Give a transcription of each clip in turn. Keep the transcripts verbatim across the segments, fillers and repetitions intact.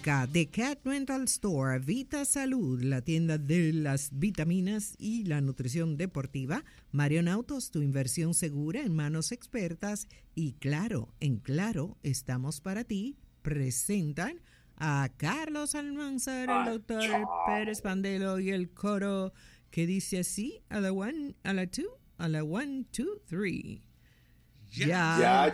cerca de Cat Rental Store, Vita Salud, la tienda de las vitaminas y la nutrición deportiva, Marion Autos, tu inversión segura en manos expertas, y Claro, en Claro estamos para ti, presentan a Carlos Almanzar, el doctor Pérez Pandelo y el coro que dice así, a la one, a la two, a la one, two, three. Ya, ya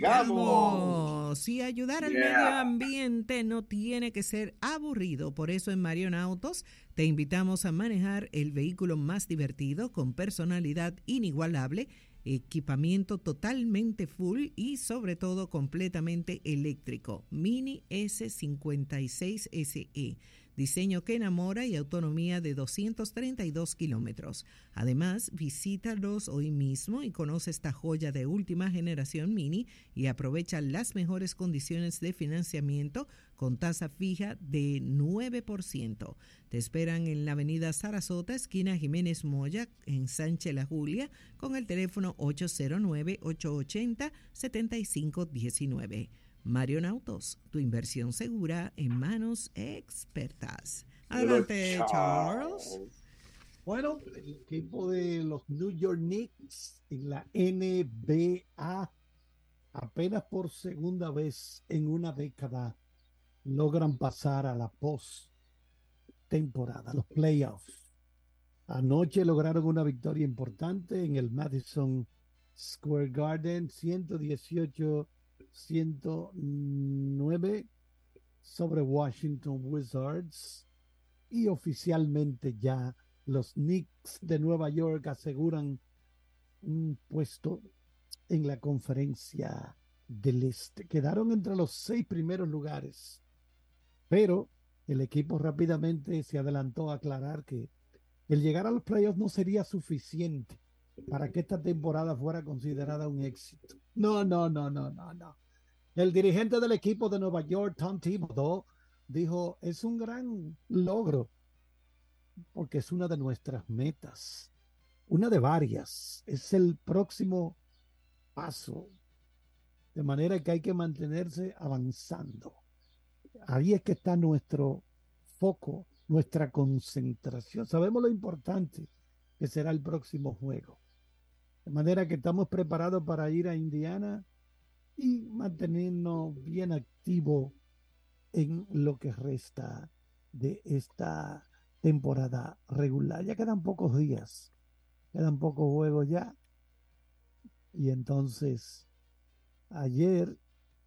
llegamos. Y ayudar al yeah. medio ambiente no tiene que ser aburrido. Por eso en Marion Autos te invitamos a manejar el vehículo más divertido, con personalidad inigualable, equipamiento totalmente full y sobre todo completamente eléctrico. Mini S cincuenta y seis S E. Diseño que enamora y autonomía de doscientos treinta y dos kilómetros. Además, visítalos hoy mismo y conoce esta joya de última generación Mini y aprovecha las mejores condiciones de financiamiento con tasa fija de nueve por ciento. Te esperan en la avenida Sarasota, esquina Jiménez Moya, en Sánchez La Julia, con el teléfono ocho cero nueve, ocho ocho cero, siete cinco uno nueve. Marion Autos, tu inversión segura en manos expertas. Adelante, Charles. Bueno, el equipo de los New York Knicks en la N B A, apenas por segunda vez en una década, logran pasar a la post-temporada, los playoffs. Anoche lograron una victoria importante en el Madison Square Garden, ciento dieciocho ciento nueve sobre Washington Wizards, y oficialmente ya los Knicks de Nueva York aseguran un puesto en la conferencia del Este. Quedaron entre los seis primeros lugares, pero el equipo rápidamente se adelantó a aclarar que el llegar a los playoffs no sería suficiente para que esta temporada fuera considerada un éxito. No, no, no, no, no, no. El dirigente del equipo de Nueva York, Tom Thibodeau, dijo, es un gran logro porque es una de nuestras metas, una de varias, es el próximo paso, de manera que hay que mantenerse avanzando. Ahí es que está nuestro foco, nuestra concentración. Sabemos lo importante que será el próximo juego. De manera que estamos preparados para ir a Indiana y mantenernos bien activos en lo que resta de esta temporada regular. Ya quedan pocos días, quedan pocos juegos ya. Y entonces, ayer,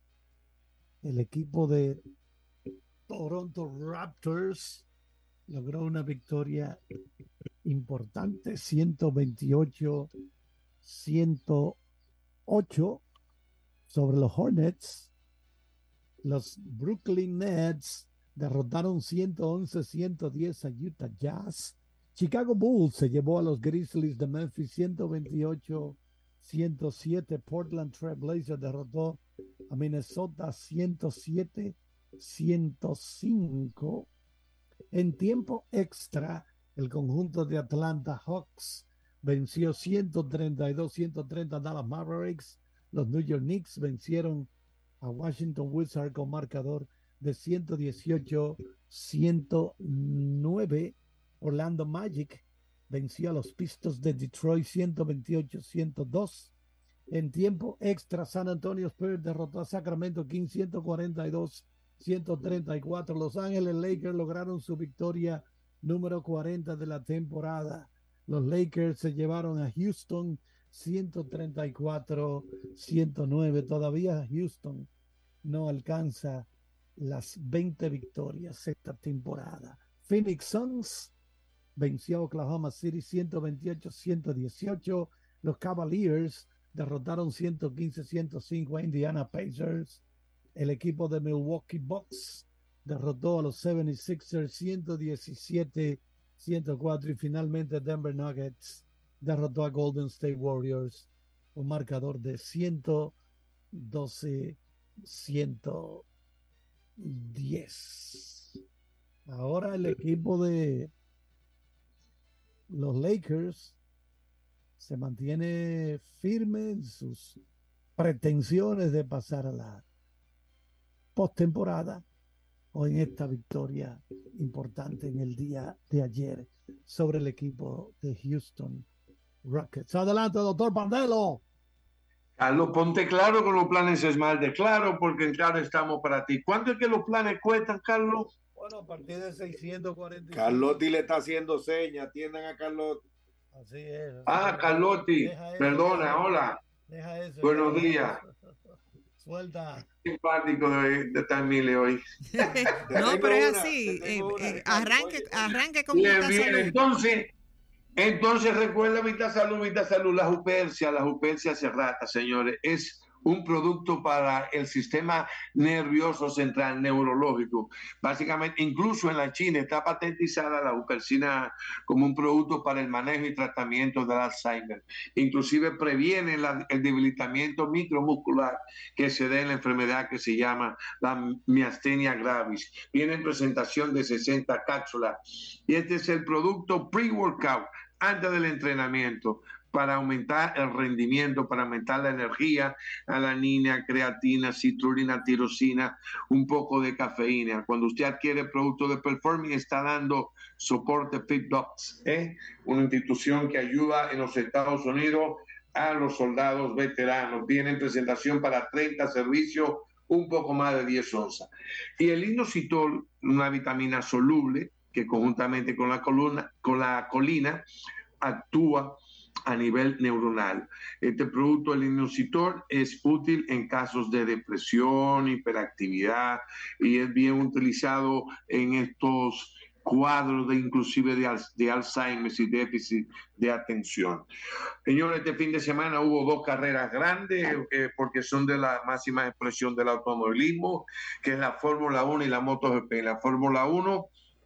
el equipo de Toronto Raptors logró una victoria importante, ciento veintiocho a ciento ocho sobre los Hornets. Los Brooklyn Nets derrotaron ciento once a ciento diez a Utah Jazz. Chicago Bulls se llevó a los Grizzlies de Memphis ciento veintiocho a ciento siete. Portland Trail Blazers derrotó a Minnesota ciento siete a ciento cinco. En tiempo extra, el conjunto de Atlanta Hawks venció ciento treinta y dos a ciento treinta a Dallas Mavericks. Los New York Knicks vencieron a Washington Wizards con marcador de ciento dieciocho a ciento nueve. Orlando Magic venció a los Pistons de Detroit ciento veintiocho a ciento dos. En tiempo extra, San Antonio Spurs derrotó a Sacramento Kings ciento cuarenta y dos a ciento treinta y cuatro. Los Ángeles Lakers lograron su victoria número cuarenta de la temporada. Los Lakers se llevaron a Houston ciento treinta y cuatro a ciento nueve. Todavía Houston no alcanza las veinte victorias esta temporada. Phoenix Suns venció a Oklahoma City ciento veintiocho a ciento dieciocho. Los Cavaliers derrotaron ciento quince a ciento cinco a Indiana Pacers. El equipo de Milwaukee Bucks derrotó a los setenta y seis ers ciento diecisiete a ciento cuatro. Y finalmente Denver Nuggets derrotó a Golden State Warriors un marcador de ciento doce a ciento diez. Ahora el equipo de los Lakers se mantiene firme en sus pretensiones de pasar a la postemporada, o en esta victoria importante en el día de ayer sobre el equipo de Houston Rockets. Adelante, doctor Pandelo. Carlos, ponte claro con los planes Esmalte, claro, porque en claro estamos para ti. ¿Cuánto es que los planes cuestan, Carlos? Bueno, a partir de seiscientos cuarenta y cinco. Carlotti le está haciendo señas, atiendan a Carlotti. Así es. Así ah, es. Carlotti, perdona, deja hola. Deja eso. Buenos días. Suelta. Simpático de, de Tamile hoy. No, pero es así. Eh, eh, arranque, arranque con bien, Vita bien. Salud. Entonces, entonces recuerda Vita Salud, Vita Salud, la Jupercia, la Jupercia cerrata, señores, es un producto para el sistema nervioso central, neurológico. Básicamente, incluso en la China está patentizada la Jupercina como un producto para el manejo y tratamiento del Alzheimer. Inclusive previene la, el debilitamiento micromuscular que se da en la enfermedad que se llama la miastenia gravis. Viene en presentación de sesenta cápsulas. Y este es el producto pre-workout, antes del entrenamiento, para aumentar el rendimiento, para aumentar la energía, alanina, creatina, citrulina, tirosina, un poco de cafeína. Cuando usted adquiere producto de Performing, está dando soporte FitDocs, ¿eh? Una institución que ayuda en los Estados Unidos a los soldados veteranos. Viene en presentación para treinta servicios, un poco más de diez onzas. Y el inositol, una vitamina soluble, que conjuntamente con la, columna, con la colina actúa a nivel neuronal. Este producto, el inositol, es útil en casos de depresión, hiperactividad, y es bien utilizado en estos cuadros de inclusive de, de Alzheimer y déficit de atención. Señores, este fin de semana hubo dos carreras grandes eh, porque son de la máxima expresión del automovilismo, que es la Fórmula uno y la MotoGP. En la Fórmula uno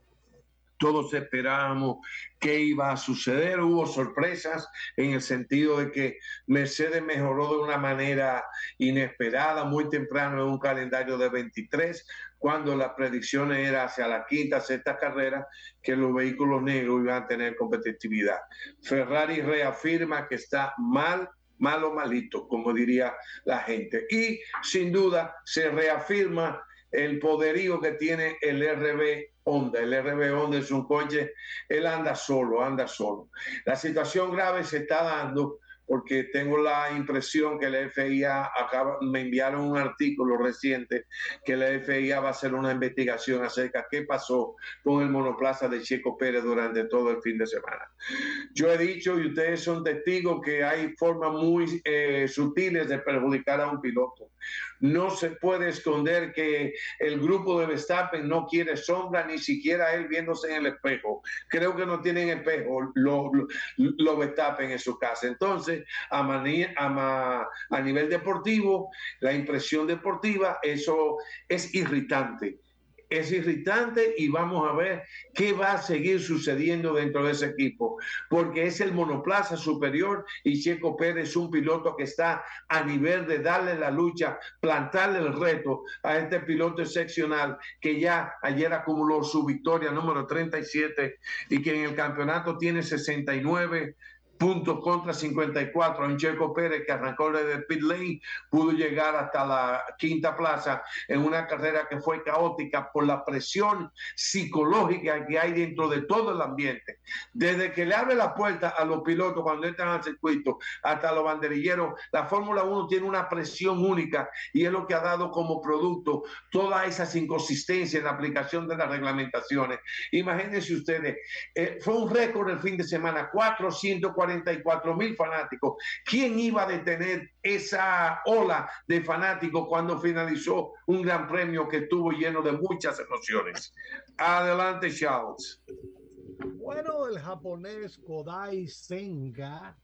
todos esperábamos qué iba a suceder, hubo sorpresas en el sentido de que Mercedes mejoró de una manera inesperada muy temprano en un calendario de veintitrés, cuando las predicciones eran hacia la quinta, sexta carrera que los vehículos negros iban a tener competitividad. Ferrari reafirma que está mal, malo malito, como diría la gente, y sin duda se reafirma el poderío que tiene el R B Honda. El R B Honda es un coche, él anda solo, anda solo. La situación grave se está dando porque tengo la impresión que la F I A acaba, me enviaron un artículo reciente que la F I A va a hacer una investigación acerca de qué pasó con el monoplaza de Checo Pérez durante todo el fin de semana. Yo he dicho, y ustedes son testigos, que hay formas muy eh, sutiles de perjudicar a un piloto. No se puede esconder que el grupo de Verstappen no quiere sombra, ni siquiera él viéndose en el espejo. Creo que no tienen espejo los lo, lo Verstappen en su casa. Entonces, a, manía, a, ma, a nivel deportivo, la impresión deportiva, eso es irritante. Es irritante y vamos a ver qué va a seguir sucediendo dentro de ese equipo, porque es el monoplaza superior y Checo Pérez es un piloto que está a nivel de darle la lucha, plantarle el reto a este piloto excepcional que ya ayer acumuló su victoria número treinta y siete y que en el campeonato tiene sesenta y nueve puntos contra cincuenta y cuatro. En Checo Pérez, que arrancó desde el pit lane, pudo llegar hasta la quinta plaza en una carrera que fue caótica por la presión psicológica que hay dentro de todo el ambiente. Desde que le abre la puerta a los pilotos cuando entran al circuito hasta los banderilleros, la Fórmula uno tiene una presión única y es lo que ha dado como producto todas esas inconsistencias en la aplicación de las reglamentaciones. Imagínense ustedes, eh, fue un récord el fin de semana, cuatrocientos cuarenta y cuatro mil fanáticos. ¿Quién iba a detener esa ola de fanáticos cuando finalizó un gran premio que estuvo lleno de muchas emociones? Adelante, Charles. Bueno, el japonés Kodai Senga,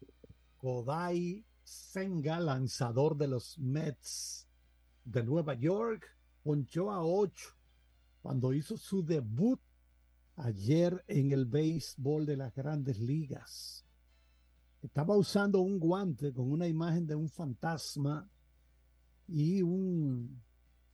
Kodai Senga, lanzador de los Mets de Nueva York, ponchó a ocho cuando hizo su debut ayer en el béisbol de las Grandes Ligas. Estaba usando un guante con una imagen de un fantasma y, un,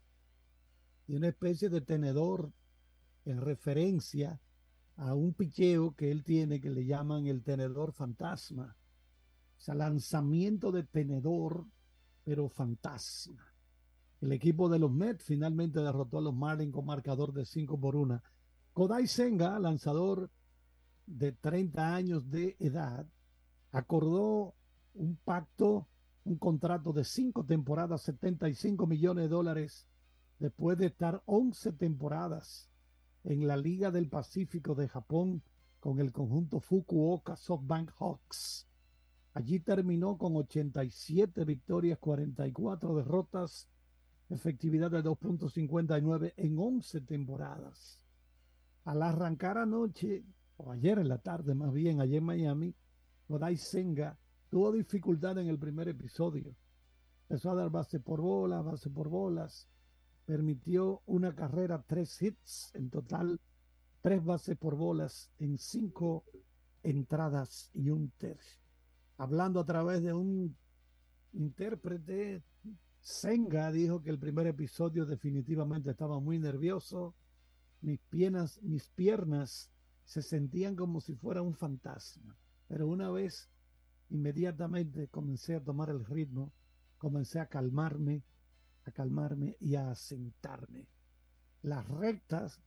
y una especie de tenedor en referencia a un picheo que él tiene que le llaman el tenedor fantasma. O sea, lanzamiento de tenedor, pero fantasma. El equipo de los Mets finalmente derrotó a los Marlins con marcador de cinco por uno. Kodai Senga, lanzador de treinta años de edad, acordó un pacto, un contrato de cinco temporadas, setenta y cinco millones de dólares, después de estar once temporadas en la Liga del Pacífico de Japón con el conjunto Fukuoka SoftBank Hawks. Allí terminó con ochenta y siete victorias, cuarenta y cuatro derrotas, efectividad de dos punto cincuenta y nueve en once temporadas. Al arrancar anoche, o ayer en la tarde más bien, allá en Miami, Kodai Senga tuvo dificultad en el primer episodio. Empezó a dar base por bolas, base por bolas. Permitió una carrera, tres hits en total, tres bases por bolas en cinco entradas y un tercio. Hablando a través de un intérprete, Senga dijo que el primer episodio definitivamente estaba muy nervioso. Mis piernas, mis piernas se sentían como si fuera un fantasma. Pero una vez, inmediatamente comencé a tomar el ritmo, comencé a calmarme, a calmarme y a asentarme. Las rectas,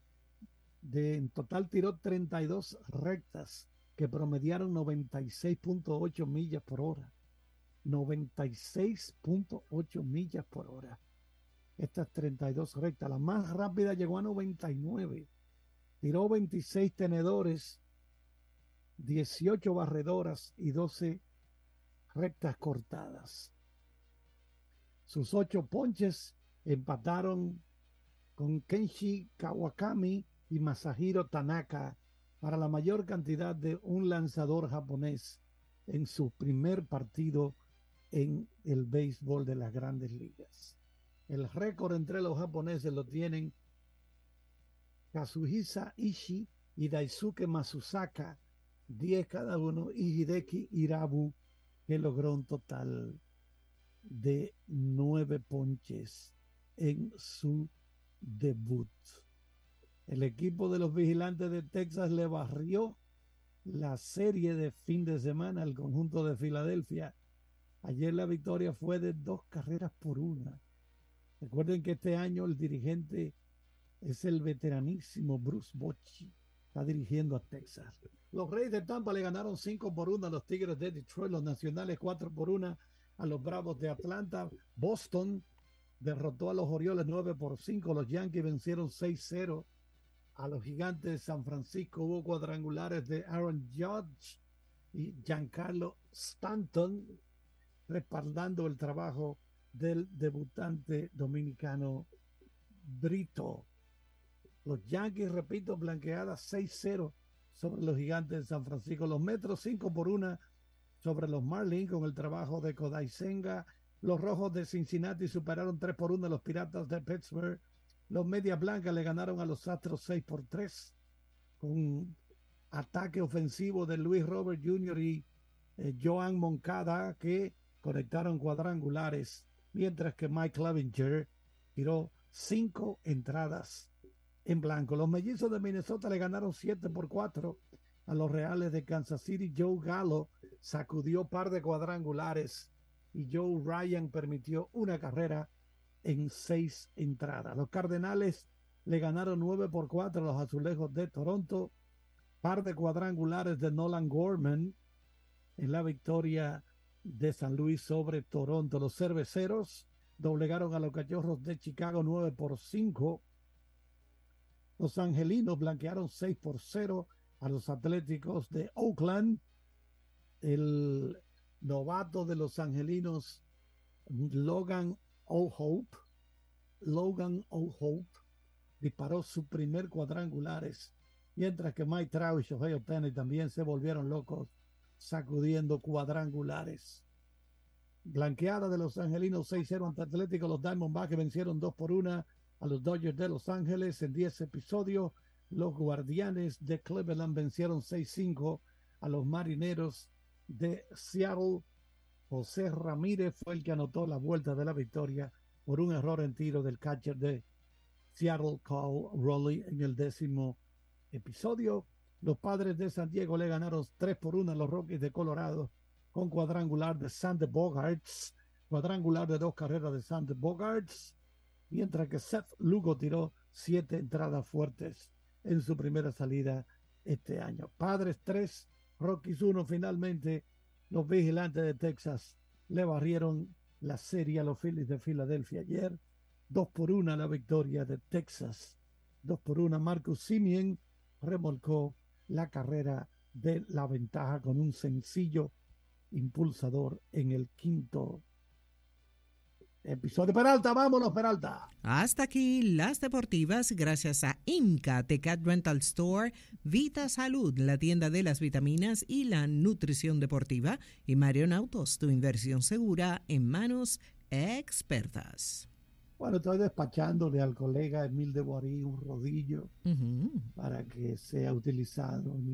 de, en total tiró treinta y dos rectas que promediaron noventa y seis punto ocho millas por hora. noventa y seis punto ocho millas por hora. Estas treinta y dos rectas. La más rápida llegó a noventa y nueve. Tiró veintiséis tenedores, dieciocho barredoras y doce rectas cortadas. Sus ocho ponches empataron con Kenshi Kawakami y Masahiro Tanaka para la mayor cantidad de un lanzador japonés en su primer partido en el béisbol de las Grandes Ligas. El récord entre los japoneses lo tienen Kazuhisa Ishii y Daisuke Matsusaka, diez cada uno, y Hideki Irabu, que logró un total de nueve ponches en su debut. El equipo de los Vigilantes de Texas le barrió la serie de fin de semana al conjunto de Filadelfia. Ayer la victoria fue de dos carreras por una. Recuerden que este año el dirigente es el veteranísimo Bruce Bochy. Está dirigiendo a Texas. Los Reyes de Tampa le ganaron cinco por uno a los Tigres de Detroit. Los Nacionales cuatro por uno a los Bravos de Atlanta. Boston derrotó a los Orioles nueve por cinco. Los Yankees vencieron seis cero a los Gigantes de San Francisco. Hubo cuadrangulares de Aaron Judge y Giancarlo Stanton, respaldando el trabajo del debutante dominicano Brito. Los Yankees, repito, blanqueadas seis cero sobre los Gigantes de San Francisco. Los Metros cinco por uno sobre los Marlins con el trabajo de Kodai Senga. Los Rojos de Cincinnati superaron tres por uno a los Piratas de Pittsburgh. Los Medias Blancas le ganaron a los Astros seis por tres con ataque ofensivo de Luis Robert junior y eh, Joan Moncada, que conectaron cuadrangulares, mientras que Mike Clevinger tiró cinco entradas en blanco. Los Mellizos de Minnesota le ganaron siete por cuatro a los Reales de Kansas City. Joe Gallo sacudió par de cuadrangulares y Joe Ryan permitió una carrera en seis entradas. Los Cardenales le ganaron nueve por cuatro a los Azulejos de Toronto. Par de cuadrangulares de Nolan Gorman en la victoria de San Luis sobre Toronto. Los Cerveceros doblegaron a los Cachorros de Chicago nueve por cinco. Los Angelinos blanquearon seis por cero a los Atléticos de Oakland. El novato de los Angelinos, Logan O'Hoppe, Logan O'Hoppe, disparó su primer cuadrangulares, mientras que Mike Trout y Shohei Ohtani también se volvieron locos sacudiendo cuadrangulares. Blanqueada de los Angelinos seis cero ante Atlético. Los Diamondbacks vencieron dos por uno a los Dodgers de Los Ángeles en diez episodios. Los Guardianes de Cleveland vencieron seis cinco a los Marineros de Seattle. José Ramírez fue el que anotó la vuelta de la victoria por un error en tiro del catcher de Seattle, Kyle Rowley, en el décimo episodio. Los Padres de San Diego le ganaron tres por uno a los Rockies de Colorado con cuadrangular de Sander Bogaerts. cuadrangular de dos carreras de Sander Bogaerts, mientras que Seth Lugo tiró siete entradas fuertes en su primera salida este año. Padres tres, Rockies uno. Finalmente, los Vigilantes de Texas le barrieron la serie a los Phillies de Filadelfia ayer. Dos por una la victoria de Texas. Dos por una. Marcus Semien remolcó la carrera de la ventaja con un sencillo impulsador en el quinto episodio. Peralta, vámonos, Peralta. Hasta aquí las deportivas, gracias a Inca, Tecat Rental Store, Vita Salud, la tienda de las vitaminas y la nutrición deportiva, y Marion Autos, tu inversión segura en manos expertas. Bueno, estoy despachándole al colega Emil de Borí un rodillo Uh-huh. para que sea utilizado en